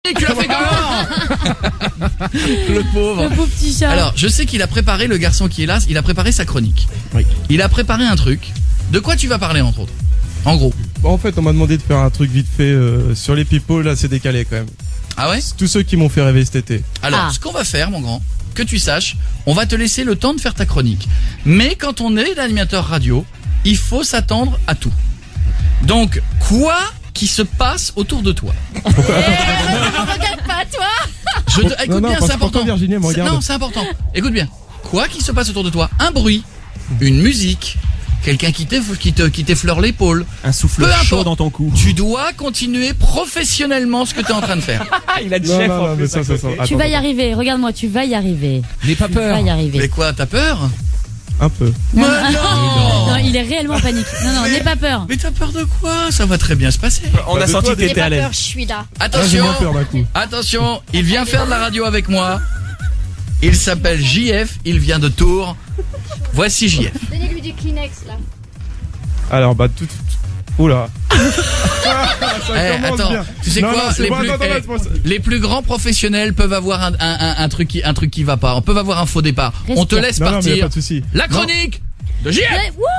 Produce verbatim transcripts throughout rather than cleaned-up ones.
tu l'as fait comment? Le pauvre. Le pauvre petit chat. Alors, je sais qu'il a préparé, le garçon qui est là, il a préparé sa chronique. Oui. Il a préparé un truc. De quoi tu vas parler, entre autres? En gros. Bon, en fait, on m'a demandé de faire un truc vite fait euh, sur les people, là, c'est décalé quand même. Ah ouais? Tous ceux qui m'ont fait rêver cet été. Alors, Ah. ce qu'on va faire, mon grand, que tu saches, on va te laisser le temps de faire ta chronique. Mais quand on est l'animateur radio, il faut s'attendre à tout. Donc, quoi qui se passe autour de toi? Eh, ne me regarde pas, toi. Je te... Écoute non, non, bien, parce c'est que pourquoi important. Virginie me C'est- regarde Non, c'est important. Écoute bien. Quoi qui se passe autour de toi? Un bruit, une musique, quelqu'un qui t'eff- qui te, qui t'effleure l'épaule. Un souffle Peu chaud importe. dans ton cou. Tu dois continuer professionnellement ce que tu es en train de faire. Ah, il a dit Non, chef non, en non, plus, mais ça, à ça, côté. ça. Tu Attends, vas y attends. arriver. Regarde-moi, tu vas y arriver. N'aie pas Tu vas peur. y arriver. Mais quoi, t'as peur? Un peu. Non, Mais non. non, il est réellement en panique. Non, non, Mais- n'aie pas peur. Mais t'as peur de quoi? Ça va très bien se passer. On Bah, a de senti toi, que des- t'étais à l'aise. je suis là. Là, j'ai Attention, moins peur d'un coup. attention, il vient faire de la radio avec moi. Il s'appelle J F, il vient de Tours. Voici J F. Donnez-lui du Kleenex là. Alors, bah, tout. Oula. Ça Eh, commence attends, bien. tu sais Non, quoi, non, c'est les, bon, plus, attends, eh, attends, attends, les plus grands professionnels peuvent avoir un, un, un, un truc qui, un truc qui va pas. On peut avoir un faux départ. On te Respire. laisse Non, non, mais y a partir. pas de souci. La chronique de J F. Ouais, wouh.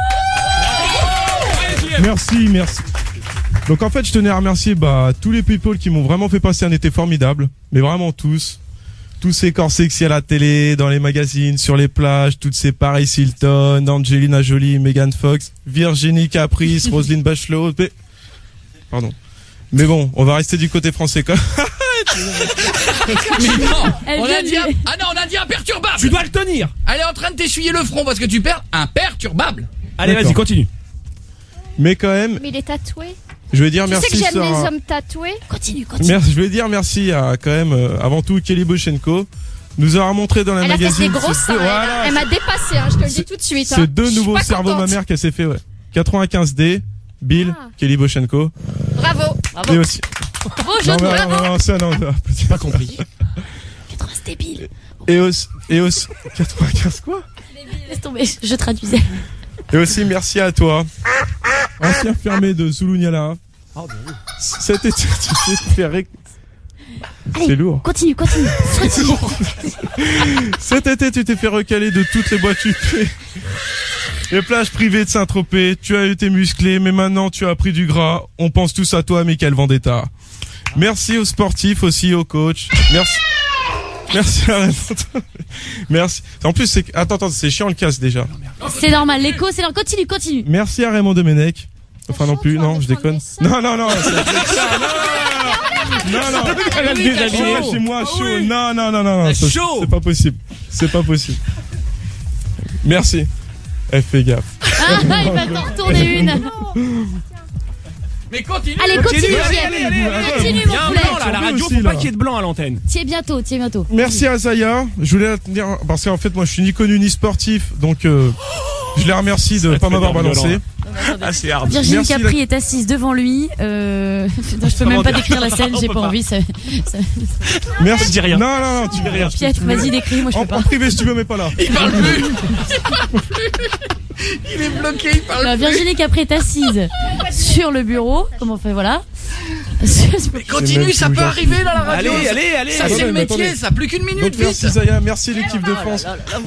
Merci, merci. Donc en fait, je tenais à remercier bah, tous les people qui m'ont vraiment fait passer un été formidable. Mais vraiment tous. Tous ces corps sexy à la télé, dans les magazines, sur les plages, toutes ces Paris Hilton, Angelina Jolie, Megan Fox, Virginie Caprice, Roselyne Bachelot. Mais... Pardon. Mais bon, on va rester du côté français quand même. Mais non, Elle on vient a de dit un... lui- Ah non, on a dit imperturbable. Tu dois le tenir. Elle est en train de t'essuyer le front parce que tu perds imperturbable. Allez, vas-y, D'accord. continue. Mais quand même, Mais il est tatoué. je vais dire Tu merci. sais que j'aime Sarah. les hommes tatoués. Continue, continue. Merci, je vais dire merci à quand même euh, avant tout Kelly Boshenko nous aura montré dans la Elle a fait magazine des gros ce- seins. elle a- voilà, Elle m'a dépassé, hein, je te le dis c'est- tout de suite. c'est hein. deux Je suis nouveaux pas cerveaux contente. mammaires qu'elle s'est fait, ouais. quatre-vingt-quinze D, Bill, Ah. Kelly Boshenko, Bravo. et aussi. Beau jeu Non, de mais, mots. non, non, ça, non, non, J'ai pas compris. quatre-vingts débile. et aussi, et aussi, quatre-vingt-quinze quoi? Laisse tomber, je traduisais. Et aussi, merci à toi, ancien fermé de Zulunyala. Cet été, tu t'es fait ré- C'est Allez, lourd. continue, continue. Continue. Cet été, tu t'es fait recaler de toutes les boîtes U P. Les plages privées de Saint-Tropez, tu as été musclé, mais maintenant tu as pris du gras. On pense tous à toi, Michael Vendetta. Merci aux sportifs aussi, aux coachs. Merci. Merci à Raymond. Merci. En plus, c'est, attends, attends, c'est chiant le casque déjà. C'est normal, l'écho, c'est normal. Continue, continue. Merci à Raymond Domenech. Enfin non plus, chaud, toi, non, de je prendre déconne. des seins. Non, non, non. c'est- Non, non. Elle va le déshabiller. Ouais, chez moi, Ah chaud. oui. Non, non, non, non, non. C'est ça, chaud. C'est pas possible. C'est pas possible. Merci. Eh, fais gaffe. Ah, il va t'en retourner une. Mais continue. Allez, continue, Continue, allez, Jeff. allez, allez, allez. Continue, Il y a un mon blanc poulet. là, à la radio, aussi, faut pas là. qu'il y ait de blanc à l'antenne. Tiens bientôt, tiens bientôt. Merci à Zaya. Je voulais la tenir parce qu'en fait, moi, je suis ni connu ni sportif, donc euh, je les remercie de Ça pas te m'avoir fait balancé. violent. Ah, c'est hard. Virginie Merci, Capri la- est assise devant lui. Euh... non, je peux même pas décrire la scène, j'ai pas envie. Ça... ça- Merci. Je dis rien. Non, non, non, tu dis rien. Pietre, vas-y, décris, moi je En, peux pas. en privé, si tu veux, mais pas là. Il parle plus. Il parle plus. Il est bloqué, il parle Alors, plus. Virginie Capri est assise sur le bureau. Comment on fait, voilà. Mais continue, même ça plus peut gentil. arriver dans la radio. Allez, allez, allez. Ça, Attendez, c'est le mais métier, attendez. ça. Plus qu'une minute, Donc vite. merci Zaya, merci l'équipe de France.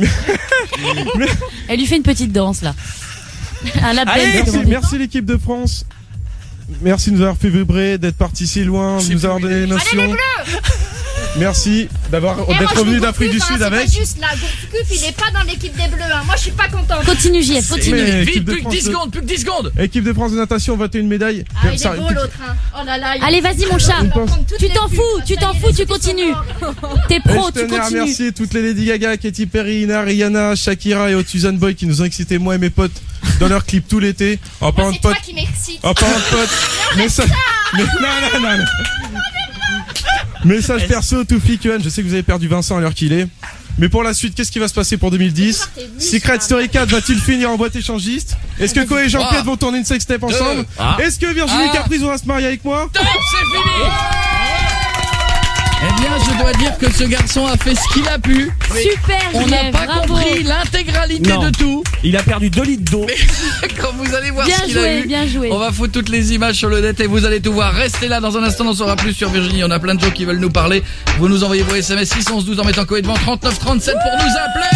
Elle lui fait une petite danse là. Un lap Allez, dance, Merci, comment on dit. merci l'équipe de France. Merci de nous avoir fait vibrer, d'être partis si loin, de nous avoir donné l'émotion. Merci d'avoir Et moi, d'être je revenu veux d'Afrique du Gourcuff, Sud hein, avec. C'est pas juste là, Gourcuff, il est pas dans l'équipe des Bleus. hein. Moi, je suis pas contente. Continue, J F, continue. Mais Vite, équipe de plus que France dix de- secondes, plus que dix secondes. Équipe de France de natation, vingt et une médailles. Ah, il est Ça- beau l'autre. Hein. Oh là là. il- Allez, vas-y, mon chat. Il va prendre toutes Tu les t'en pubs. fous, tu Ça t'en y est, fous, les tu filles sont continues. mortes. T'es Et pro, je tu tenais à continues. remercier toutes les Lady Gaga, Katy Perry, Ina, Rihanna, Shakira et Otuzan Boy qui nous ont excité, moi et mes potes, dans leurs clips tout l'été. En parlant de C'est toi potes, qui m'excite. en parlant de potes. Mais ça, mais non, non, non, non. Message perso, Toufi, Kuan, je sais que vous avez perdu Vincent à l'heure qu'il est. Mais pour la suite, qu'est-ce qui va se passer pour deux mille dix? Secret Story quatre va-t-il finir en boîte échangiste? Est-ce que Koé et Jean-Pierre vont tourner une sextape ensemble? Ah. Est-ce que Virginie Ah. Capri va se marier avec moi? Top, c'est fini. Eh bien, je dois dois dire que ce garçon a fait ce qu'il a pu. Super, On n'a Julien, pas bravo. compris l'intégralité Non. de tout. Il a perdu deux litres d'eau. Quand vous allez voir Bien ce qu'il a joué, eu, bien joué. on va foutre toutes les images sur le net et vous allez tout voir. Restez là, dans un instant on en saura plus sur Virginie. On a plein de gens qui veulent nous parler. Vous nous envoyez vos S M S six onze douze en mettant code devant trente-neuf trente-sept pour nous appeler.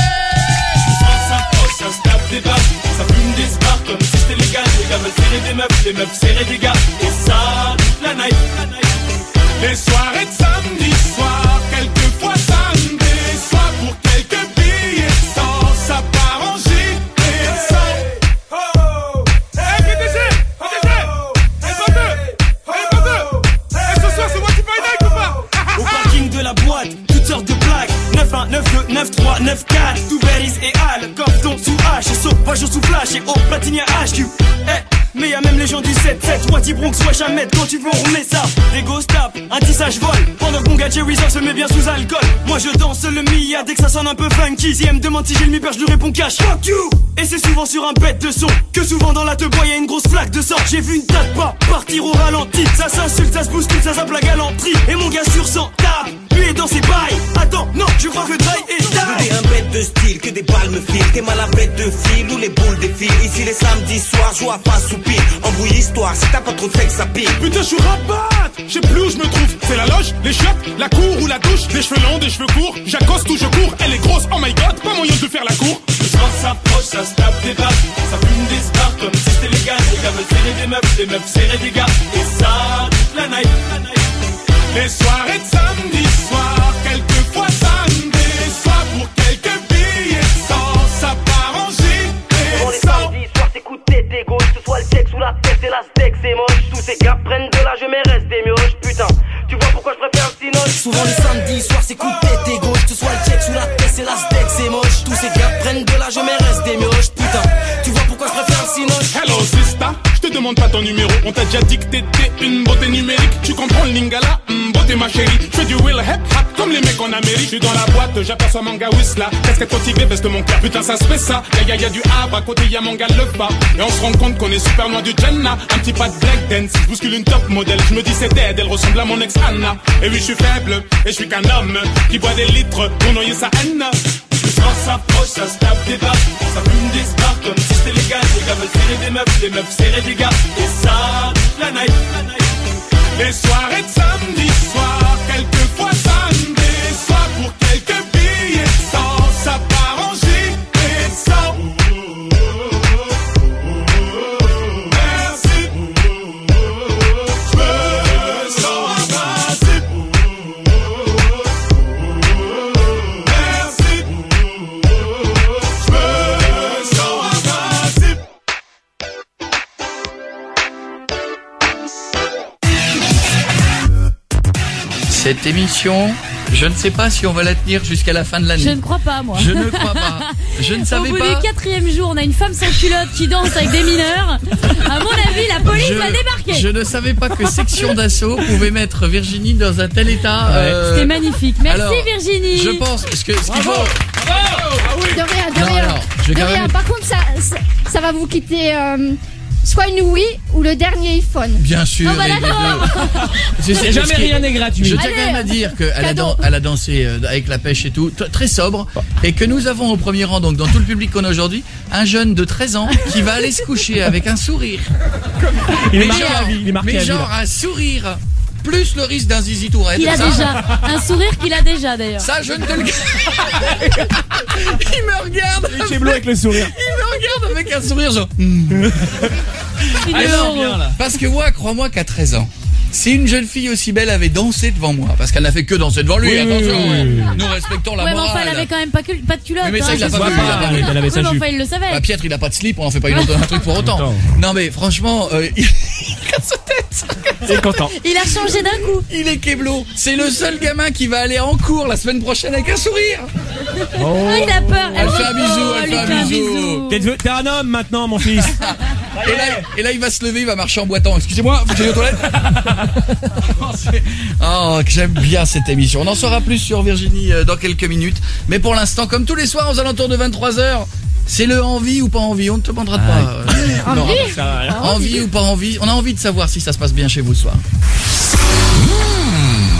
Ça s'approche, ça se tape des battes, ça fume des spars comme si c'était légal. Les gars veulent serrer des meufs, les meufs serrer des gars. Et ça, toute la night, la night. Les soirées de samedi soir, quelquefois ça me déçoit. Pour quelques billets de sang, ça part en gîte et ça. Oh oh, hey P D G, P D G, hey bandeux, hey bandeux, hey ce soir c'est moi qui paye Nike ou pas? Au parking de la boîte, toutes sortes de plaques. neuf un, neuf deux, neuf trois, neuf quatre, tout berries et Al, Corton sous H, et sauvage sous flash, et au platine à H Q. Eh, mais y'a même les gens du sept sept, Wati Bronx, soit jamais, quand tu veux on remet ça. Les gosses tapent, un tissage vole, pendant que mon gars Jerry se met bien sous alcool. Moi je danse le Mia dès que ça sonne un peu funky. Si elle me demande si j'ai le mi-père, je lui réponds cash, fuck you. Et c'est souvent sur un bête de son, que souvent dans la te-bois y'a une grosse flaque de sang. J'ai vu une tête pas partir au ralenti, ça s'insulte, ça se bouscule, ça zappe la galanterie. Et mon gars sur cent tape, lui est dans ses bails. Attends, non, je crois que Dry est T'es un bête de style, que des balles me filent. T'es mal à bête de fil ou les boules défilent. Ici les samedis soirs, joue à pas soupir. Embrouille l'histoire, si t'as pas trop de fait que ça pire. Putain, je suis rabat, je sais plus où je me trouve. C'est la loge, les chiottes, la cour ou la douche. Des cheveux longs, des cheveux courts, j'accoste ou je cours. Elle est grosse, oh my god, pas moyen de faire la cour. Le soir s'approche, ça se tape des battes, ça fume des stars comme si c'était légal. Les gars veulent serrer des meufs, les meufs serrer des gars. Et ça, toute la night, la night. Les soirées de samedi soir, quelquefois ça me déçoit. Pour quelques billets de sang, ça part en gîte Pendant et les sang. samedis soirs, c'est coup de tête et gauche. Que ce soit le sexe ou la tête, c'est la steak, c'est moche. Tous ces gars prennent de l'âge, mais restent des mioches. Putain, tu vois pourquoi je préfère le cinoche. Souvent les samedis soirs, c'est coup de tête et gauche. Que ce soit le sexe ou la tête, c'est la steak, c'est moche. Tous ces gars prennent de l'âge, mais restent des mioches. Putain, tu vois pourquoi je préfère le cinoche. Hello sister, je te demande pas ton numéro. On t'a déjà dit que t'étais une beauté numérique. Tu comprends le lingala, mm, beauté ma chérie. Je fais du will hip hop comme les mecs en Amérique. Je suis dans la boîte, j'aperçois mon gars Whistla. Casquette motivée, veste mon cœur. Putain ça se fait ça. Y'a y'a y'a du Havre, à côté y'a mon gars le bas. Et on se rend compte qu'on est super loin du Jenna. Un petit pas de black dance, je bouscule une top modèle. Je me dis c'est dead, elle ressemble à mon ex Anna. Et oui je suis faible, et je suis qu'un homme qui boit des litres pour noyer sa haine. Le soir s'approche, ça se tape des battes, ça fume des stars comme si c'était légal. Les gars veulent serrer des meufs, les meufs serrer des gars. Et ça, toute la night, la night. Les soirées de samedi soir, quelquefois ça me déçoit. Pour quelques billets de sang, ça part en gîte et sang. Merci, je me sens rabassé. Merci, je me sens rabassé. Cette émission, je ne sais pas si on va la tenir jusqu'à la fin de l'année. Je ne crois pas, moi. Je ne crois pas. Je ne savais Au bout pas. du quatrième jour, on a une femme sans culotte qui danse avec des mineurs. À mon avis, la police je, va débarquer. je ne savais pas que Section d'Assaut pouvait mettre Virginie dans un tel état. euh, C'était magnifique. Merci alors, Virginie. Je pense ce que ce qu'il faut. De rien, de Non, rien. alors, je vais De quand rien. même- Par contre, ça, ça, ça va vous quitter euh, soit une Wii ou le dernier iPhone. Bien sûr. Oh, bah, les- les d'accord. deux. Je sais- Jamais ce qui est- rien n'est gratuit. Je tiens Allez, quand même à dire qu'elle a, cadeau. dan- elle a dansé euh, avec la pêche et tout, t- très sobre, et que nous avons au premier rang, donc dans tout le public qu'on a aujourd'hui, un jeune de treize ans qui va aller se coucher avec un sourire. Il est Mais marqué genre, à vie. Il est marqué mais à vie. genre un sourire, plus le risque d'un zizi tourette. Il a ça, déjà un sourire qu'il a déjà d'ailleurs. Ça, je ne te le. Il me regarde. Il est bleu avec le sourire. Il me regarde avec un sourire genre. hmm. Il Ah est non, heureux. Parce que moi, crois-moi qu'à treize ans, si une jeune fille aussi belle avait dansé devant moi, parce qu'elle n'a fait que danser devant lui, Oui, attention, oui, oui, oui. nous respectons la Ouais, mais morale. enfin, elle avait quand même pas, que, pas de culotte. Mais- mais ça, hein, il l'a je pas sais vu, il l'a pas vu. Elle avait sa Oui, mais jupe. enfin, il le savait. Bah, Pietre, il a pas de slip, on en fait pas une autre, un truc pour autant. Attends. Non mais franchement, euh, il... regarde sa tête. Il est content. Il a changé d'un coup. Il est keblo. C'est le seul gamin qui va aller en cours la semaine prochaine avec un sourire. Oh. Ah, il a peur. Elle fait un bisou, Oh, elle lui fait un bisou. T'es devenu- t'es un homme maintenant, mon fils. Et là, et là, il va se lever, il va marcher en boitant. Excusez-moi, faut que j'aille aux toilettes. Oh, c'est- oh, que j'aime bien cette émission. On en saura plus sur Virginie euh, dans quelques minutes. Mais pour l'instant, comme tous les soirs aux alentours de vingt-trois heures, c'est le envie ou pas envie. On ne te demandera pas. euh, non. Envie Ça va, là. Envie ou pas envie. On a envie de savoir si ça se passe bien chez vous ce soir.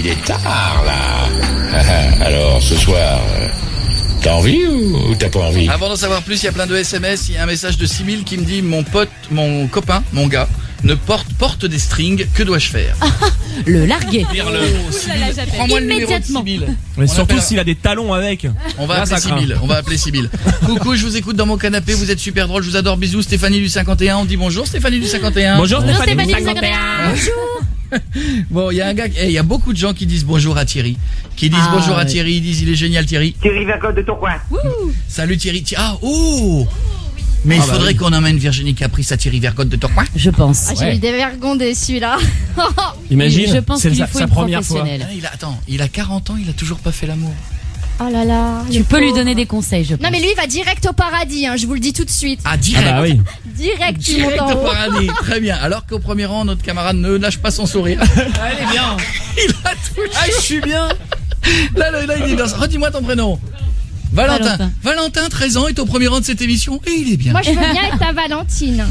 il est tard, là. Alors, ce soir, euh, t'as envie ou t'as pas envie? Avant d'en savoir plus, il y a plein de S M S. Il y a un message de Sybille qui me dit: mon pote, mon copain, mon gars, ne porte, porte des strings. Que dois-je faire? Le larguer. Dire-le. j'appelle. Prends-moi le numéro de Immédiatement. Sybille. Mais On surtout appelle- s'il a des talons avec. On va Là, appeler ça craint. Sybille. On va appeler Sybille. Coucou, je vous écoute dans mon canapé. Vous êtes super drôle. Je vous adore. Bisous. Stéphanie du cinquante et un. On dit bonjour Stéphanie du cinquante et un. Bonjour Bonjour Stéphanie. Stéphanie cinquante et un. Bonjour. Bon, il y a un gars, eh, il y a beaucoup de gens qui disent bonjour à Thierry, qui disent Ah, bonjour à ouais. Thierry, ils disent il est génial Thierry. Thierry Vergotte de Tourcoing. Salut Thierry. Thi- Ah, oh. Mais il Ah bah faudrait oui. qu'on emmène Virginie Caprice à Thierry Vergotte de Tourcoing. Je pense. Ah, j'ai Ouais. eu des vergons dessus là. Imagine, Je pense c'est qu'il sa, faut sa une première fois. professionnelle. Ah, il a, attends, il a quarante ans, il a toujours pas fait l'amour. Oh là là. Tu le peux lui pauvre. donner des conseils, je pense. Non mais lui il va direct au paradis, hein, je vous le dis tout de suite. Ah, Ah direct. bah oui. Direct, il monte Direct en au haut. paradis. Très bien. Alors qu'au premier rang, notre camarade ne lâche pas son sourire. Elle est bien. Il a tout. Ah, je suis bien. Là, là, là, il est dans... Redis-moi ton prénom. Valentin. Valentin. Valentin, treize ans, est au premier rang de cette émission et il est bien. Moi je veux bien être ta Valentine.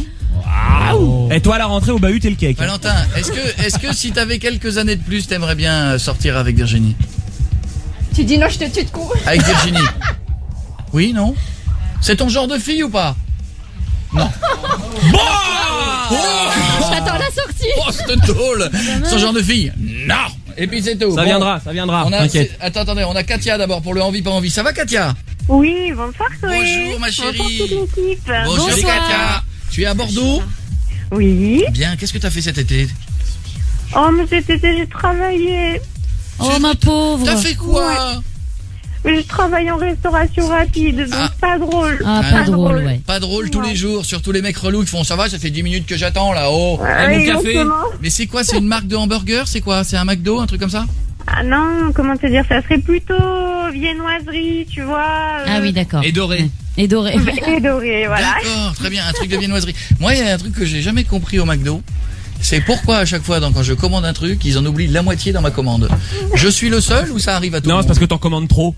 Et toi, à la rentrée, au bahut, t'es le cake. Valentin, est-ce que, est-ce que si t'avais quelques années de plus, t'aimerais bien euh, sortir avec Virginie? Tu dis non, je te tue de coup. Avec Virginie? Oui, non? C'est ton genre de fille ou pas? Non. Bon! J'attends la sortie. Oh, cette tôle! Son genre de fille? Non! Et puis c'est tout. Ça Bon. viendra, ça viendra. On a, T'inquiète. c'est- attends, attendez, on a Katia d'abord pour le envie, pas envie. Ça va, Katia? Oui, bonsoir Chloé. Bonjour, ma Bonsoir chérie. toute l'équipe. Bonjour, Bonsoir. Katia. Tu es à Bordeaux? Oui. Bien, qu'est-ce que t'as fait cet été? Oh, mais cet été, j'ai travaillé. Oh ma pauvre. T'as fait quoi? Mais je travaille en restauration rapide, donc Ah. pas drôle. Ah, Ah, pas drôle, ouais. Pas drôle tous les jours, surtout les mecs relous qui font ça va, ça fait dix minutes que j'attends là-haut. Ah, mon café. exactement. Mais c'est quoi? C'est une marque de hamburger? C'est quoi? C'est un McDo? Un truc comme ça? Ah non, comment te dire, ça serait plutôt viennoiserie, tu vois. euh, Ah oui, d'accord. Et doré. Et doré. Et doré, voilà. D'accord, très bien, un truc de viennoiserie. Moi, il y a un truc que j'ai jamais compris au McDo. C'est pourquoi à chaque fois donc, quand je commande un truc, ils en oublient la moitié dans ma commande. Je suis le seul ou ça arrive à tout le Non, monde? c'est parce que t'en commandes trop.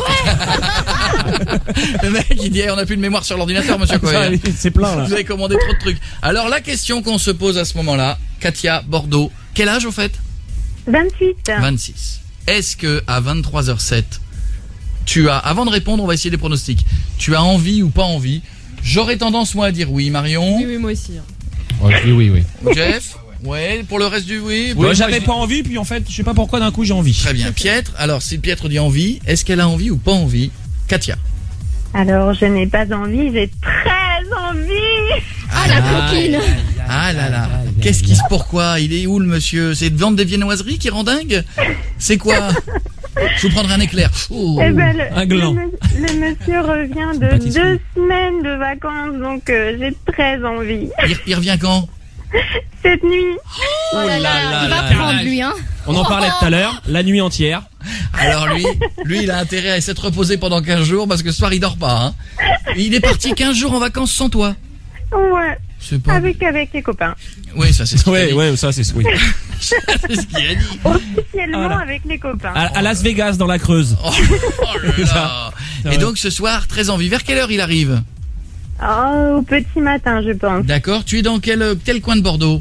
Le mec il dit hey, on n'a plus de mémoire sur l'ordinateur, monsieur Cohen. Ça, c'est plein là. Vous avez commandé trop de trucs. Alors la question qu'on se pose à ce moment-là, Katia, Bordeaux, quel âge au fait? vingt-huit. vingt-six. Est-ce que à vingt-trois heures sept, tu as, avant de répondre, on va essayer des pronostics. Tu as envie ou pas envie? J'aurais tendance moi à dire oui, Marion. Oui, moi aussi. Oui, oui, oui. Jeff. Ouais, pour le reste du oui. Moi, Bon, j'avais je- pas envie, puis en fait, je sais pas pourquoi d'un coup j'ai envie. Très bien. Pietre. Alors si Pietre dit envie, est-ce qu'elle a envie ou pas envie? Katia. Alors, je n'ai pas envie, j'ai très envie. Ah la coquine. Ah là là. Qu'est-ce qui se, pourquoi? Il est où le monsieur? C'est de vendre des viennoiseries qui rend dingue? C'est quoi? Je vous prendrai un éclair. Oh. Eh ben, le, Un gland. le me- le monsieur revient de Pâtisserie. deux semaines de vacances, donc euh, j'ai très envie. Il, il revient quand? Cette nuit. Oh là là, il va là. prendre lui hein. On en parlait tout à l'heure, la nuit entière. Alors lui, lui il a intérêt à s'être reposé pendant quinze jours parce que ce soir il dort pas. Hein. Il est parti quinze jours en vacances sans toi. Ouais. C'est pas... Avec, avec les copains. Oui, ça c'est ce qu'il a Ouais, dit. ouais, ça c'est oui. C'est ce qu'il a dit. Officiellement Voilà. avec les copains. À, à Las Vegas, dans la Creuse. Oh, oh là là. Ça Et va. donc ce soir, très envie. Vers quelle heure il arrive? Oh, au petit matin, je pense. D'accord. Tu es dans quel, quel coin de Bordeaux?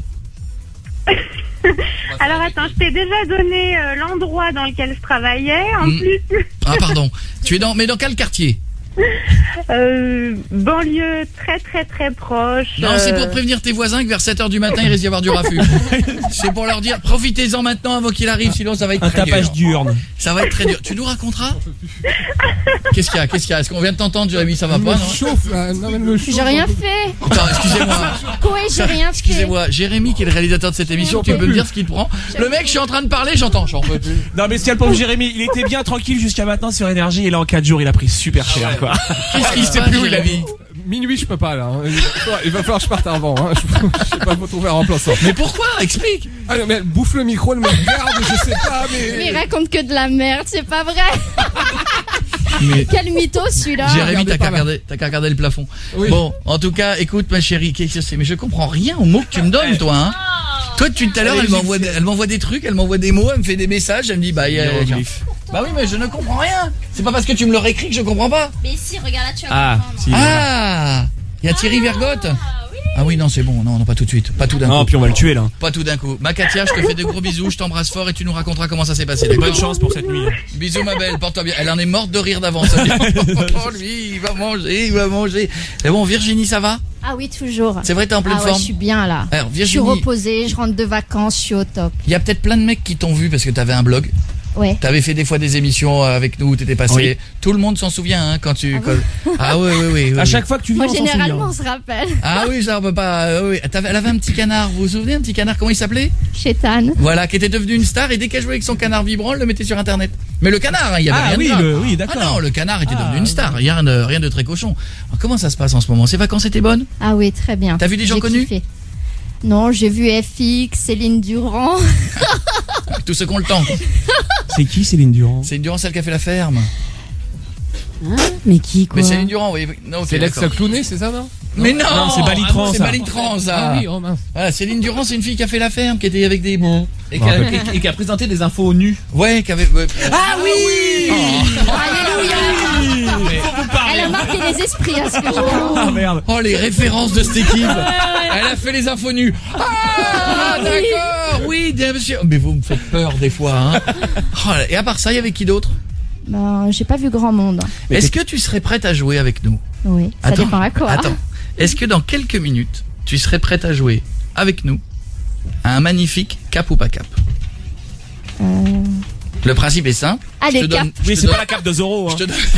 Alors attends, je t'ai déjà donné euh, l'endroit dans lequel je travaillais. En Mm. plus, Ah pardon. Tu es dans, mais dans quel quartier? euh, banlieue très très très proche. Non, c'est euh, pour prévenir tes voisins que vers sept heures du matin il risque d'y avoir du raffut. C'est pour leur dire profitez-en maintenant avant qu'il arrive, sinon ça va être Un très tapage dur. diurne. Ça va être très dur. Tu nous raconteras? Qu'est-ce qu'il y a? Qu'est-ce qu'il y a? Est-ce qu'on vient de t'entendre, Jérémy? Ça va pas, non? chauffe là, non mais me chauffe. J'ai rien fait. Attends, excusez-moi. Quoi, j'ai rien fait. Excusez-moi, Jérémy qui est le réalisateur de cette émission, tu peux me dire ce qu'il te prend? Le mec, je suis en train de parler, j'entends, j'en peux plus. Non mais ce qu'il y a le pauvre Jérémy, il était bien tranquille jusqu'à maintenant sur énergie et là en quatre jours il a pris super cher quoi. Qu'est-ce qui se sait passe, plus où il a Jérémy? Minuit, je peux pas là. hein. Il va falloir- il va falloir que je parte avant. Hein. Je, je sais pas, faut trouver un remplaçant. Mais pourquoi? Explique. Ah non, mais elle bouffe le micro, elle me regarde, je sais pas, Mais mais. il raconte que de la merde, c'est pas vrai. Mais Quel mytho celui-là. Jérémy, regardez t'as qu'à par là. regarder, t'as qu'à regarder le plafond. Oui. Bon, en tout cas, écoute, ma chérie, qu'est-ce que c'est? Mais je comprends rien aux mots que tu me donnes, toi, hein. Toi, tu, tout à l'heure, elle m'envoie, des- elle m'envoie des trucs, elle m'envoie des mots, elle me fait des messages, elle me dit, bah, il y a- Hiéroglyphes. bah oui, mais je ne comprends rien. C'est pas parce que tu me l'aurais écrit que je comprends pas. Mais si, regarde là, tu vas Ah, comprendre. si. Ah, il y a Thierry Vergotte. Ah oui, non, c'est bon. Non, non, pas tout de suite. Pas tout d'un Non, coup. puis on va le tuer là. Pas tout d'un coup. Ma Katia, je te fais de gros bisous, je t'embrasse fort et tu nous raconteras comment ça s'est passé. D'accord ? Bonne chance pour cette nuit. Bisous ma belle, porte-toi bien. Elle en est morte de rire d'avance. Oh lui, il va manger, il va manger. C'est bon, Virginie, ça va ? Ah oui, toujours. C'est vrai, t'es en pleine ah ouais, forme. je suis bien là. Alors, Je suis Virginie, reposée, je rentre de vacances, je suis au top. il y a peut-être plein de mecs qui t'ont vu parce que t'avais un blog. Ouais. T'avais fait des fois des émissions avec nous, t'étais passé. Oui. Tout le monde s'en souvient hein, quand tu. Ah, quand- ah oui, oui, oui. oui. À chaque fois que tu viens, Moi, on s'en généralement, on souvient. se rappelle. Ah oui, ça on peut pas. euh, oui. T'avais- Elle avait un petit canard. Vous vous souvenez un petit canard? Comment il s'appelait? Chétane. Voilà, qui était devenu une star et dès qu'elle jouait avec son canard vibrant, elle le mettait sur Internet. Mais le canard, hein, il y avait Ah rien oui, de grave. le- oui, d'accord. Ah non, le canard était Ah, devenu une star. Il y a rien de, rien de très cochon. Alors, comment ça se passe en ce moment? Ces vacances étaient bonnes? Ah oui, très bien. T'as vu des gens J'ai connus? kiffé. Non, j'ai vu F X, Céline Durand. Tous ceux qui ont le temps. C'est qui Céline Durand? C'est Durand, celle qui a fait la ferme. Hein mais qui, quoi? Mais Céline Durand, oui. Non, ok, C'est l'ex d'accord. clownée, c'est ça, non? Mais non, Non, c'est Balitran, c'est ça. Balitran, ça. Ah oui, oh mince. Voilà, Céline Durand, c'est une fille qui a fait la ferme, qui était avec des bons. Et qui a, et- et qui a présenté des infos nues. Ouais, qui avait. ouais. Ah oui Alléluia. Elle a marqué les esprits à ce que je vois. Ah merde. Oh, les références de cette équipe. Elle a fait les infos nues. Ah, d'accord. Oui, bien sûr. Mais vous me faites peur des fois. Hein. Oh, et à part ça, il y avait qui d'autre? Ben, j'ai pas vu grand monde. Est-ce que tu serais prête à jouer avec nous? Oui, ça Attends, dépend à quoi. Attends. Est-ce que dans quelques minutes, tu serais prête à jouer avec nous à un magnifique cap ou pas cap? Euh... Le principe est simple. Allez, Je te donne- cap. je Oui, te c'est donne- pas la cape de Zorro. Hein. Je te donne-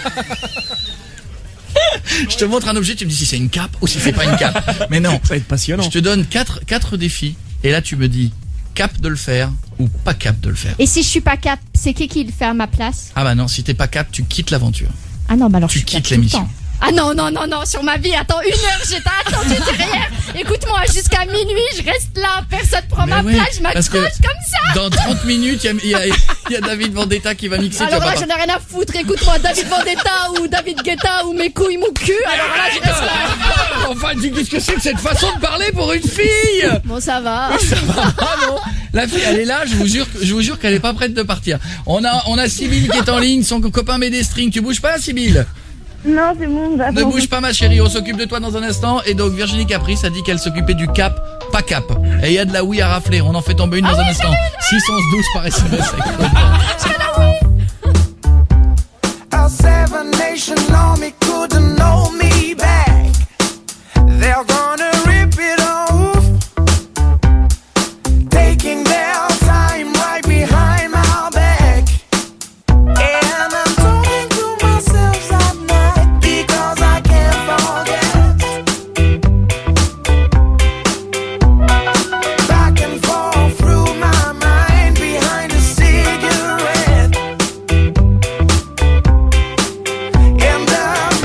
Je te montre un objet, tu me dis si c'est une cape ou si c'est pas une cape. Mais non. Ça va être passionnant. Je te donne quatre, quatre défis et là tu me dis cap de le faire ou pas cap de le faire. Et si je suis pas cap, c'est qui qui le fait à ma place? Ah bah non, si t'es pas cap, tu quittes l'aventure. Ah non, bah alors Tu je suis cap quittes tout le l'émission. temps. Ah non, non, non, non, sur ma vie, attends, une heure, j'étais attendu derrière. Écoute-moi, jusqu'à minuit, je reste là, personne prend Mais ma ouais, place, je parce que m'accroche comme ça. Dans trente minutes, il y a, il y a- il y a David Vendetta qui va mixer. tu Alors vas là, pas j'en ai rien à foutre, écoute-moi, David Vendetta ou David Guetta ou mes couilles, mon cul, alors là, je reste là. Enfin, tu qu'est-ce que c'est que cette façon de parler pour une fille? Bon, ça va. Ah non, la fille, elle est là, je vous jure, que- je vous jure qu'elle est pas prête de partir. On a, on a Sybille qui est en ligne, son copain met des strings. Tu bouges pas, Sybille? Non, c'est bon. Ne bouge pas, ma chérie, on s'occupe de toi dans un instant. Et donc, Virginie Caprice a dit qu'elle s'occupait du cap, pas cap. Et il y a de la oui à rafler, on en fait tomber une dans un instant. six onze douze par S M S. A seven nation army couldn't hold me back. They're gonna rip it off, taking their time right behind my back. And I'm talking to myself at night because I can't forget. Back and forth through my mind behind a cigarette. In the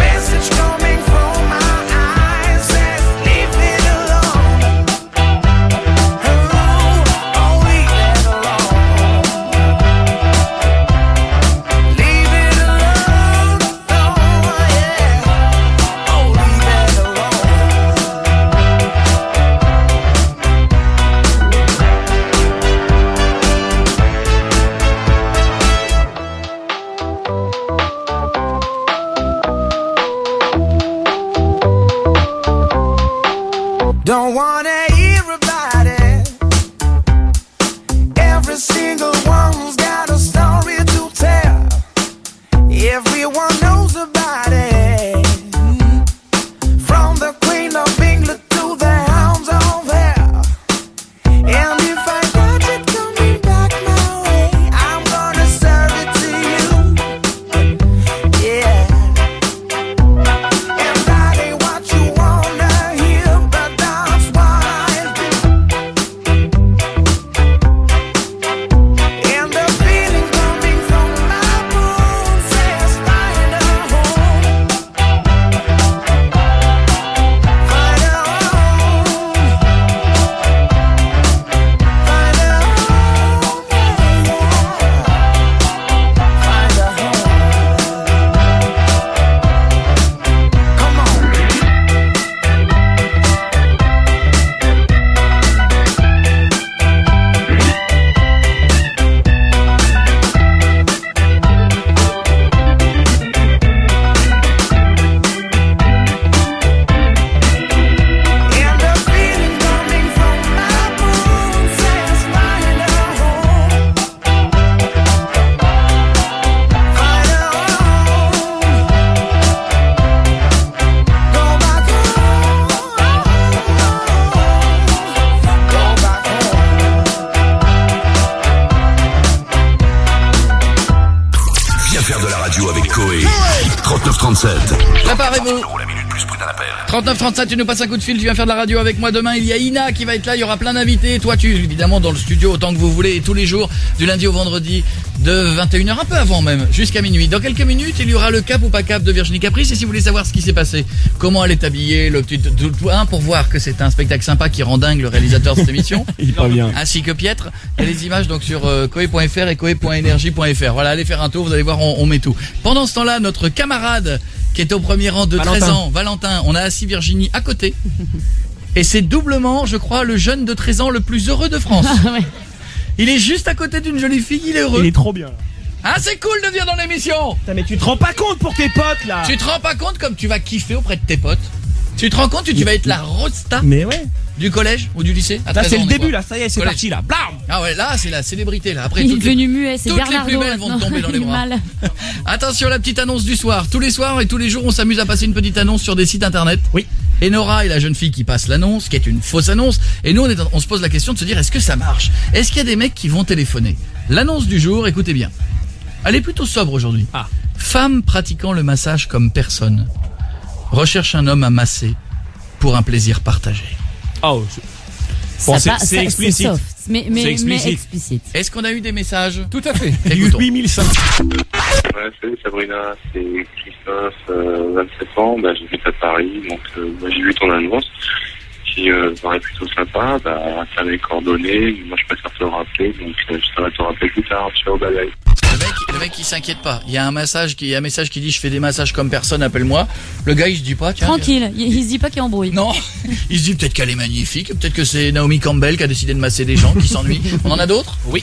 radio avec Coé. trente-neuf trente-sept. Préparez-vous. trente-neuf trente-sept, tu nous passes un coup de fil, tu viens faire de la radio avec moi demain. Il y a Ina qui va être là, il y aura plein d'invités. Toi, tu évidemment dans le studio autant que vous voulez et tous les jours, du lundi au vendredi, de vingt et une heures, un peu avant même, jusqu'à minuit. Dans quelques minutes, il y aura le cap ou pas cap de Virginie Caprice. Et si vous voulez savoir ce qui s'est passé, comment elle est habillée, le petit tout, tout, un pour voir que c'est un spectacle sympa qui rend dingue le réalisateur de cette émission. Il est pas bien. Ainsi que Pietre. Il y a les images donc sur euh, coé point f r et coé point énergie point f r. Voilà, allez faire un tour, vous allez voir, on, on met tout. Pendant ce temps-là, notre camarade qui est au premier rang de Valentin. treize ans, Valentin, on a assis Virginie à côté. Et c'est doublement, je crois, le jeune de treize ans le plus heureux de France. Ah ouais. Il est juste à côté d'une jolie fille, il est heureux. Il est trop bien. Ah, c'est cool de venir dans l'émission. Putain, mais tu te rends pas compte pour tes potes là. Tu te rends pas compte comme tu vas kiffer auprès de tes potes. Tu te rends compte que tu vas être la rosta Mais ouais. du collège ou du lycée à Là treize c'est ans, le on est début quoi là, ça y est, c'est Collège. parti là. Blam. Ah ouais, là c'est la célébrité là. Après Il est toutes les- devenu muet, c'est toutes les Bernardo plus belles vont maintenant. te tomber dans les Il est bras. mal. Attention, la petite annonce du soir. Tous les soirs et tous les jours, on s'amuse à passer une petite annonce sur des sites internet. Oui. Et Nora est la jeune fille qui passe l'annonce, qui est une fausse annonce. Et nous, on, est, on se pose la question de se dire, est-ce que ça marche? Est-ce qu'il y a des mecs qui vont téléphoner? L'annonce du jour, écoutez bien. Elle est plutôt sobre aujourd'hui. Ah. Femme pratiquant le massage comme personne recherche un homme à masser pour un plaisir partagé. Oh. Ça Bon, c'est va- c'est ça- explicite. soft, mais, mais, C'est mais explicite. explicite. Est-ce qu'on a eu des messages? Tout à fait. Écoutons. huit mille cinq cents. Ouais, salut Sabrina, c'est Christophe, euh, vingt-sept ans, bah, j'habite à Paris, donc euh, bah, j'ai vu ton annonce, qui euh, paraît plutôt sympa, bah, t'as les coordonnées, moi je préfère te le rappeler, donc euh, je t'arrête de te rappeler plus tard, ciao, bye bye. Le mec, le mec, il s'inquiète pas. Il y a un massage qui, il y a un message qui dit, je fais des massages comme personne, appelle-moi. Le gars, il se dit pas, tiens. Tranquille, il, il se dit pas qu'il y a embrouille. Non, il se dit peut-être qu'elle est magnifique, peut-être que c'est Naomi Campbell qui a décidé de masser des gens qui s'ennuient. On en a d'autres? Oui.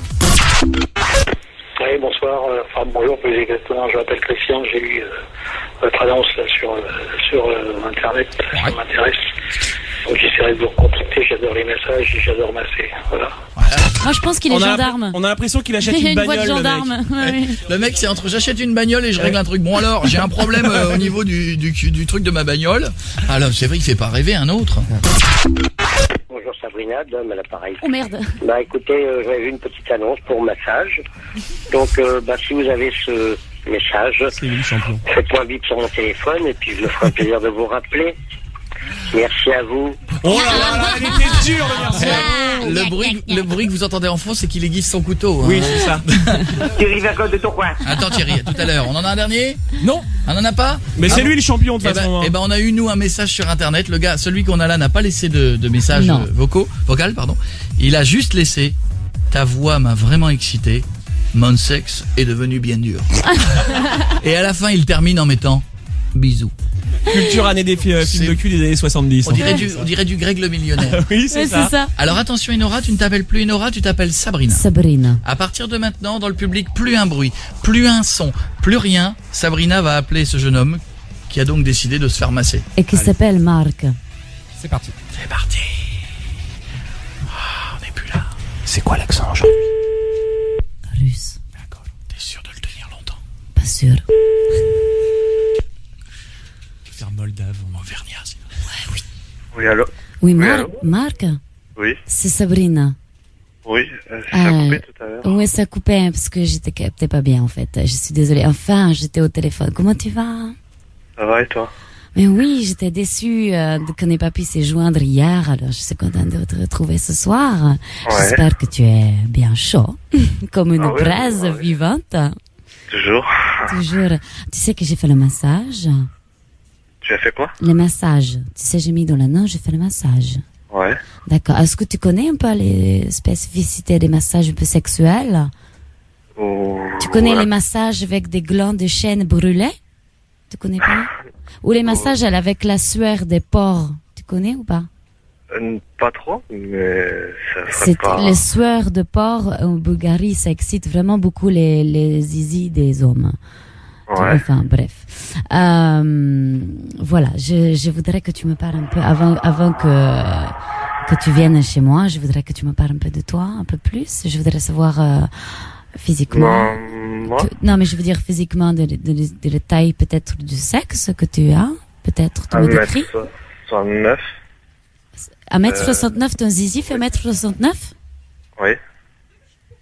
Oui, bonsoir. euh, Enfin, bonjour, plus exactement. Je m'appelle Christian. J'ai eu euh, votre annonce là, sur, euh, sur euh, Internet. Ça m'intéresse. Donc, j'essaierai de vous recontacter. J'adore les messages et j'adore masser. Voilà. Moi, je pense qu'il est On a gendarme. l'impr- On a l'impression qu'il achète Il y a une une voix de bagnole. le mec. gendarme. Ouais, ouais. Le mec, c'est entre j'achète une bagnole et je règle un truc. Bon alors, j'ai un problème euh, au niveau du, du, du truc de ma bagnole. Alors, c'est vrai qu'il fait pas rêver un autre. Bonjour Sabrina, d'homme à l'appareil. Oh merde. Bah écoutez, euh, j'avais vu une petite annonce pour massage. Donc euh, bah si vous avez ce message, faites-moi un bip sur mon téléphone et puis je me ferai un plaisir de vous rappeler. Merci à vous. Oh là là, là, elle était dure le merci. Le bruit, le bruit que vous entendez en fond, c'est qu'il aiguise son couteau. Oui, hein. c'est ça. Thierry Vergotte de Tourcoing. Attends Thierry, à tout à l'heure. On en a un dernier? Non. On en a pas? Mais Ah c'est bon lui le champion de Eh toute ben, façon. hein. eh ben, on a eu nous un message sur internet. Le gars, celui qu'on a là n'a pas laissé de, de message Non. euh, vocaux, vocal, pardon. Il a juste laissé. Ta voix m'a vraiment excité. Mon sexe est devenu bien dur. Et à la fin, il termine en mettant bisous. Culture année des fi- euh, films C'est- de cul des années soixante-dix. On dirait du, on dirait du Greg le millionnaire. Oui, c'est Ouais, ça. c'est ça. Alors attention Enora, tu ne t'appelles plus Enora, tu t'appelles Sabrina. Sabrina. À partir de maintenant, dans le public, plus un bruit, plus un son, plus rien. Sabrina va appeler ce jeune homme qui a donc décidé de se faire masser. Et qui s'appelle Marc. C'est parti. C'est parti. Ah, on n'est plus là. C'est quoi l'accent, Jean? Russe. D'accord. T'es sûr de le tenir longtemps? Pas sûr. Faire moldave. Auvergnat. Oui, allô? Oui, Oui, Mar- allô Marc. Oui, C'est Sabrina. oui, euh, ça a Ah, coupé tout à l'heure. Oui, ça coupait parce que j'étais capté pas bien en fait. Je suis désolée. Enfin, j'étais au téléphone. Comment tu vas? Ça va et toi? Mais oui, j'étais déçue euh, de qu'on n'ait pas pu se joindre hier. Alors, je suis contente de te retrouver ce soir. Ouais. J'espère que tu es bien chaud, comme une Ah oui, braise oui, oui. vivante. Toujours. Toujours. Tu sais que j'ai fait le massage. Tu as fait quoi? Le massage. Tu sais, j'ai mis dans la main, j'ai fait le massage. Ouais. D'accord. Est-ce que tu connais un peu les spécificités des massages un peu sexuels? Oh, Tu connais voilà. les massages avec des glands de chêne brûlés? Tu connais pas? Ou les massages avec la sueur des porcs? Tu connais ou pas? Euh, Pas trop, mais ça serait C'est pas... les sueurs de porc en Bulgarie, ça excite vraiment beaucoup les, les zizi des hommes. Ouais. Enfin, bref. Euh, voilà, je, je voudrais que tu me parles un peu, avant, avant que, que tu viennes chez moi, je voudrais que tu me parles un peu de toi, un peu plus. Je voudrais savoir euh, physiquement. Non, moi? que- non, mais je veux dire physiquement de, de, de, de la taille peut-être du sexe que tu as. Peut-être, tu un me mètre décris. soixante-neuf. un mètre soixante-neuf, ton zizi fait un mètre soixante-neuf? Oui.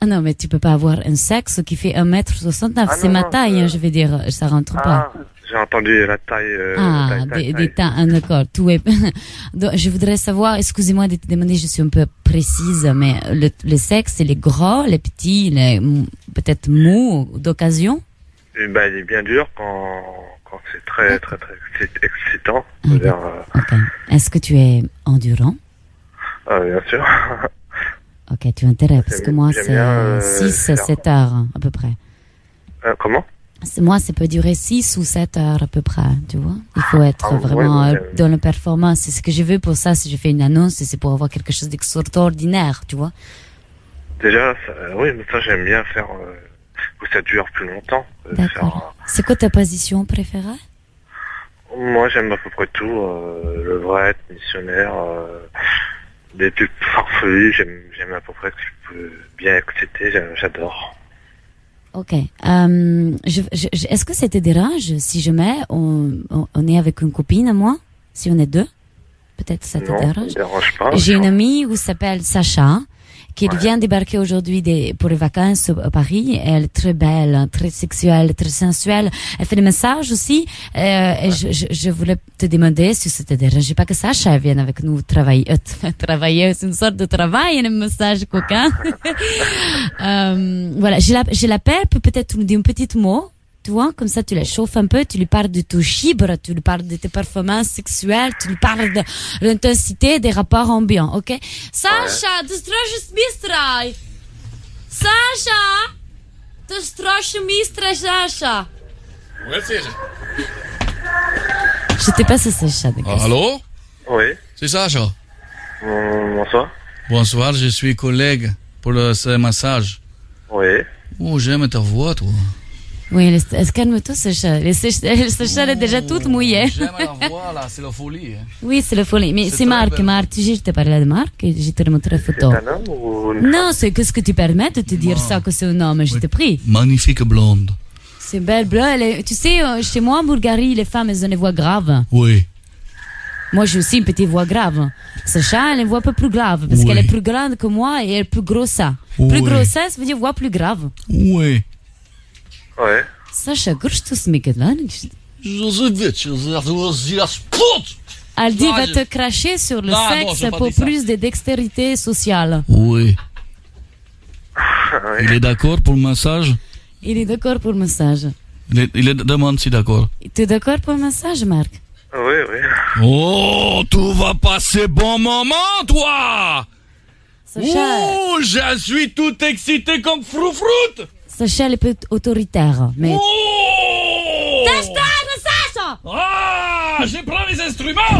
Ah non, mais tu peux pas avoir un sexe qui fait un mètre soixante-neuf. Ah c'est non, ma non, taille, euh, hein, je veux dire, ça rentre pas. Ah, j'ai entendu la taille. Euh, Ah, taille, taille, des, taille. des tailles, ah, d'accord, tout est. Donc, je voudrais savoir, excusez-moi de te demander, je suis un peu précise, mais le, le sexe, c'est les gros, les petits, les mou- peut-être mous d'occasion. Eh ben, il est bien dur quand, quand c'est très, très, très excit- excitant. C'est-à-dire, euh, Ok. Est-ce que tu es endurant? ah, bien sûr. Ok, tu as intérêt, parce que moi, j'aime c'est bien, euh, six, faire- sept heures, hein, à peu près. Euh, comment? C'est- Moi, ça peut durer six ou sept heures à peu près, tu vois. Il faut être Ah, ouais, vraiment ouais, euh, ouais. dans la performance. C'est ce que je veux pour ça. Si je fais une annonce, c'est pour avoir quelque chose d'extraordinaire, tu vois. Déjà, ça, oui, mais ça, j'aime bien faire, euh, où ça dure plus longtemps. euh, D'accord. C'est quoi ta position préférée? faire- Moi, j'aime à peu près tout, euh, le vrai, missionnaire, euh, des trucs farfelus, j'aime, j'aime à peu près que je peux bien exciter, j'a- j'adore. Ok. Euh, je, je, je- est-ce que ça te dérange si je mets, on, on, on est avec une copine à moi, si on est deux? Peut-être ça te Non, ça me dérange. dérange pas. J'ai une amie qui s'appelle Sacha, qui vient débarquer aujourd'hui des, pour les vacances à Paris. Elle est très belle, très sexuelle, très sensuelle. Elle fait des massages aussi. Euh, et je, je, je voulais te demander si ça te dérangeait pas que Sacha vienne avec nous travailler. Euh, travailler, c'est une sorte de travail, un massage coquin. euh, voilà, je, la, je l'appelle, puis peut-être tu nous dis un petit mot. Tu vois, comme ça, tu la chauffes un peu, tu lui parles de ton chibre, tu lui parles de tes performances sexuelles, tu lui parles de l'intensité des rapports ambiants, ok? Sasha, du strašus mistrai! Sasha! Du strašus mistrai, Sasha! Ouais, c'est... Je t'ai pas ce Sacha, d'accord? Ah, allô? Oui. C'est Sacha. Euh, bonsoir. Bonsoir, je suis collègue pour le ce massage. Oui. Oh, j'aime ta voix, toi. Oui, laisse- calme-toi, Sacha. Le Sacha, Sacha, elle est déjà toute mouillée. J'aime la voix, là, c'est la folie. Hein. Oui, c'est la folie. Mais C'est c'est très Marc, belle. Marc. Tu sais, je te parlais de Marc et je te montrer la photo. C'est un homme ou une Non, c'est que ce que tu permets de te dire ça, que c'est un homme, je te prie. Magnifique blonde. C'est belle bleue. Elle est, tu sais, euh, chez moi, en Bulgarie, les femmes, elles ont des voix graves. Oui. Moi, j'ai aussi une petite voix grave. Sacha, elle a une voix un peu plus grave, parce Oui. qu'elle est plus grande que moi et elle est plus grosse. Oui. Plus grosse, ça veut dire voix plus grave. Oui. Ouais. Sacha, qu'est-ce que tu se mets là? Elle dit, va te cracher sur le Ah, non, sexe j'ai pas pour dit ça. plus de dextérité sociale. Oui. Il est d'accord pour le massage? Il est d'accord pour le massage. Il, est, il est, demande si d'accord. Tu es d'accord pour le massage, Marc? Oui, oui. Oh, tout va passer bon moment, toi! Sacha, Oh, je suis tout excité comme froufroute! Sacha, elle est peu autoritaire, mais... Oh! Sacha! Ah, je prends les instruments!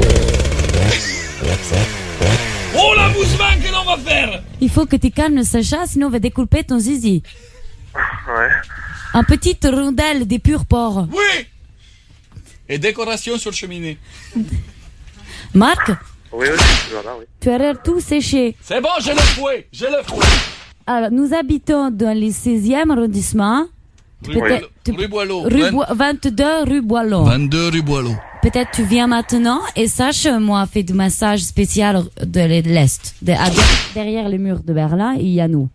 Oh, la mouvement que l'on va faire! Il faut que tu calmes Sacha, sinon on va découper ton zizi. Ouais. Un petite rondelle des purs porcs. Oui! Et décoration sur le cheminée. Marc, Oui, oui, je suis toujours là, oui. tu as l'air tout séché. C'est bon, j'ai le fouet, j'ai le fouet. Alors, nous habitons dans le seizième arrondissement. Rue, Peut-être- tu- Rue Boileau. Rue vingt- Boi- vingt-deux rue Boileau. vingt-deux rue Boileau. Peut-être tu viens maintenant et sache, moi, fait du massage spécial de l'Est. De, à- derrière les murs de Berlin, il y a nous.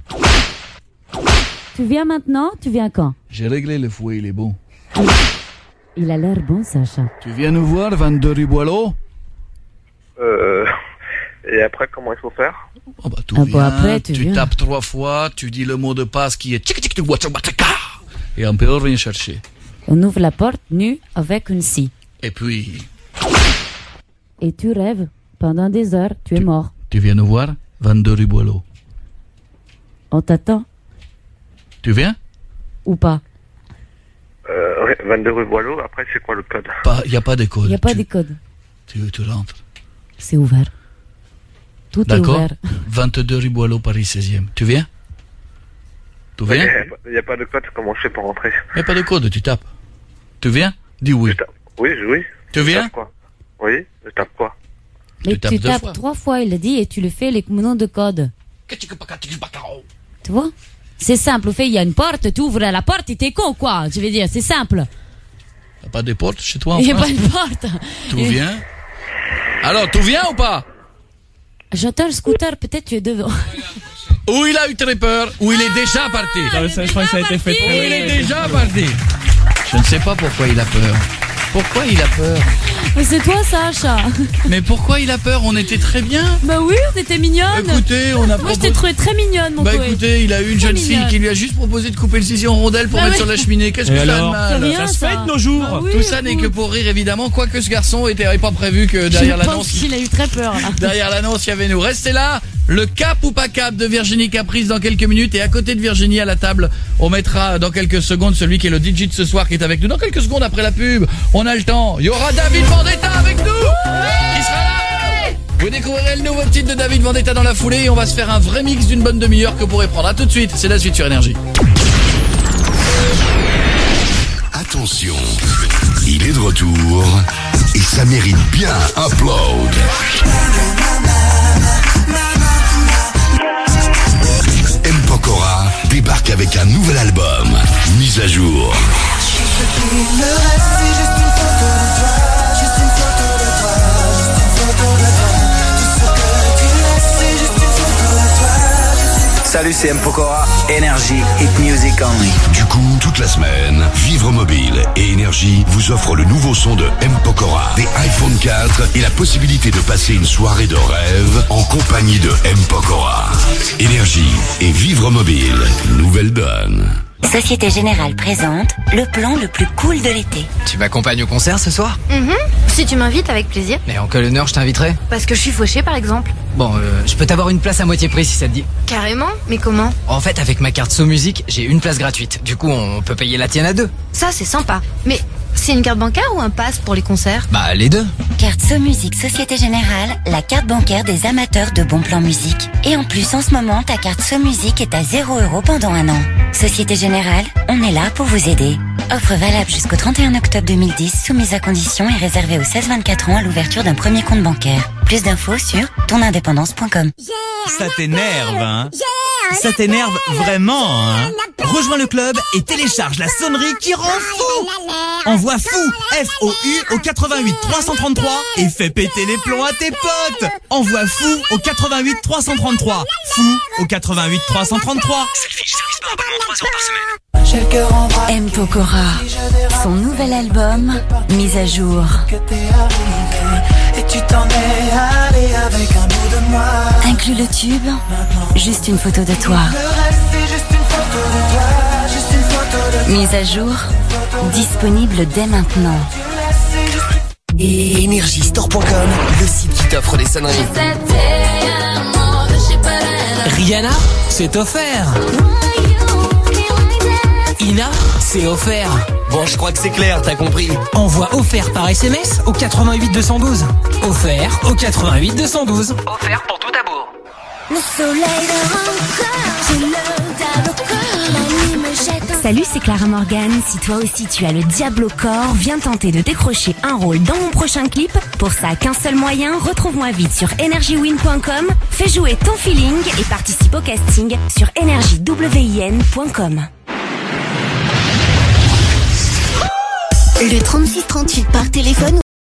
Tu viens maintenant? Tu viens quand? J'ai réglé le fouet, il est bon. Il a l'air bon, Sacha. Tu viens nous voir, vingt-deux rue Boileau? Euh, et après, comment il faut faire? Oh bah, tout Ah, vient, bon, après, tu tu viens. tapes trois fois, tu dis le mot de passe qui est tchik tchik tchik watcha watcha. Et on peut rien chercher. On ouvre la porte nue avec une scie. Et puis, Et tu rêves. Pendant des heures, tu es mort. tu viens nous voir, vingt-deux rue Boileau. On t'attend. Tu viens? Ou pas? Euh, ouais, vingt-deux rue Boileau, après, c'est quoi le code? Pas, y a pas de code. Il n'y a pas tu, de code. tu, tu rentres. C'est ouvert. Tout est D'accord? ouvert. vingt-deux rue Boileau, Paris seizième. Tu viens? Tu Il viens? n'y a pas de code, comment je fais pour rentrer? Y a pas de code, tu tapes. Tu viens? Dis oui. Oui, je- oui. Tu Je viens? tape quoi? Oui, je tape quoi? Mais Tu tapes tu deux tapes fois. trois fois, il a dit, et tu le fais les noms de code. Tu vois? C'est simple. Au fait, il y a une porte, tu ouvres la porte, t'es con, quoi. Je veux dire, c'est simple. Y'a pas de porte chez toi en Il n'y a pas France? de porte. Tu Et- viens? Alors, tu viens ou pas? J'entends le scooter, peut-être tu es devant. ou il a eu très peur, ou il est déjà parti. Non, ça, je crois que ça a été fait Ou très il est déjà parti. Je ne sais pas pourquoi il a peur. Pourquoi il a peur? Mais c'est toi, Sacha. Mais pourquoi il a peur? On était très bien. Bah oui, on était mignonne. Écoutez, on a Moi, je t'ai trouvé très mignonne, mon Bah Koé. écoutez, il a eu une Très jeune fille mignonne. qui lui a juste proposé de couper le zizi en rondelles pour Bah mettre oui. sur la cheminée. Qu'est-ce Et que ça a de alors mal? C'est rien, Ça se fait ça. de nos jours. Bah oui, Tout ça n'est que pour rire évidemment, quoique ce garçon était pas prévu que derrière Je pense l'annonce, qu'il a eu très peur, là. derrière l'annonce il y avait nous. Restez là, le cap ou pas cap de Virginie Caprice dans quelques minutes, et à côté de Virginie à la table, on mettra dans quelques secondes celui qui est le D J de ce soir qui est avec nous. Dans quelques secondes après la pub, on a le temps. Il y aura David Vendetta avec nous, qui sera là. Vous découvrirez le nouveau titre de David Vendetta dans la foulée et on va se faire un vrai mix d'une bonne demi-heure que vous pourrez prendre. À tout de suite, c'est la suite sur Énergie. Attention, il est de retour et ça mérite bien un applaud. M. Pokora débarque avec un nouvel album, Mise à jour. Il me reste, c'est juste une photo de toi, juste une photo de toi, juste une photo de toi. Tout ce que tu laisses, c'est juste une photo de toi. Salut, c'est M. Pokora, Énergie, Hit Music Only. Du coup, toute la semaine, Vivre Mobile et Énergie vous offrent le nouveau son de M. Pokora, des iPhone quatre et la possibilité de passer une soirée de rêve en compagnie de M. Pokora. Énergie et Vivre Mobile, nouvelle donne. Société Générale présente le plan le plus cool de l'été. Tu m'accompagnes au concert ce soir? Mhm. Si tu m'invites, avec plaisir. Mais en quel honneur je t'inviterai? Parce que je suis fauchée, par exemple. Bon, euh, je peux t'avoir une place à moitié prix si ça te dit. Carrément? Mais comment? En fait, avec ma carte So Music, j'ai une place gratuite. Du coup, on peut payer la tienne à deux. Ça, c'est sympa. Mais c'est une carte bancaire ou un pass pour les concerts? Bah, les deux. Carte So Music Société Générale, la carte bancaire des amateurs de bons plans musique. Et en plus, en ce moment, ta carte So Music est à zéro euro pendant un an. Société Générale, on est là pour vous aider. Offre valable jusqu'au trente et un octobre deux mille dix, soumise à condition et réservée aux seize vingt-quatre ans à l'ouverture d'un premier compte bancaire. Plus d'infos sur ton indépendance point com. Ça t'énerve, hein? Ça t'énerve vraiment, hein? Rejoins le club et télécharge la sonnerie qui rend fou! Envoie fou, F O U au quatre-vingt-huit trois cent trente-trois et fais péter les plombs à tes potes! Envoie fou au quatre-vingt-huit trois cent trente-trois. Fou au quatre-vingt-huit trois cent trente-trois. J'ai le cœur en vrac. M. Pokora, son nouvel album, Mise à jour. Que t'es arrivé et tu t'en es allé avec un bout de moi. Inclut le tube, juste une photo de toi. Il me reste, c'est juste une photo de toi, juste une photo de toi. Mise à jour, disponible dès maintenant. Et énergystore point com, le site qui t'offre des sonneries. Rihanna, c'est offert. Ina, c'est offert. Bon, je crois que c'est clair, t'as compris. Envoie offert par S M S au quatre-vingt-huit deux cent douze. Offert au quatre-vingt-huit deux cent douze. Offert pour tout d'abord. Le soleil de j'ai le diable au corps, la nuit me jette un... Salut, c'est Clara Morgan. Si toi aussi tu as le diable au corps, viens tenter de décrocher un rôle dans mon prochain clip. Pour ça, qu'un seul moyen, retrouve-moi vite sur energy win point com, fais jouer ton feeling et participe au casting sur energy win point com. Le trente-six trente-huit par téléphone